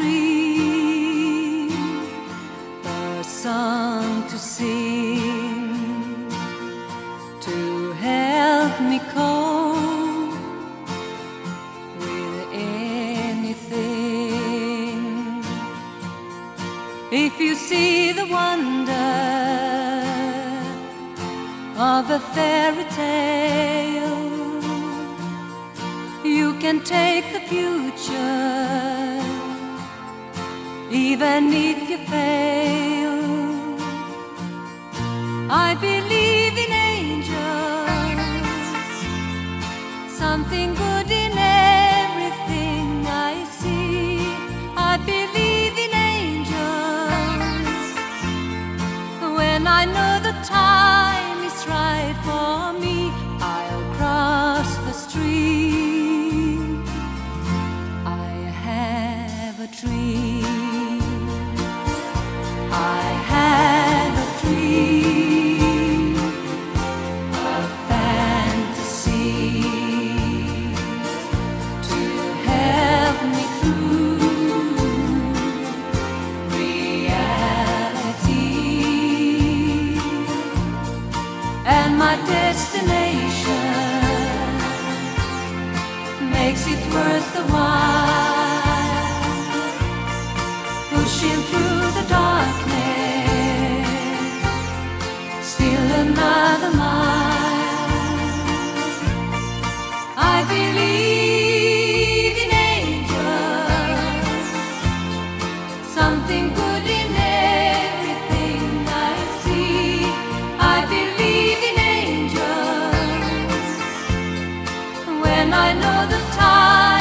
dream, a song to sing, to help me cope with anything. If you see the wonder of a fairy tale, you can take the future, even if you fail. I believe in angels, something good in everything I see. I believe in angels when I know the time is right for me. I'll cross the street. I have a dream. I have a dream, a fantasy to help me through reality. And my destination makes it worth the while, pushing through the darkness, still another mile. I believe in angels, something good in everything I see. I believe in angels when I know the time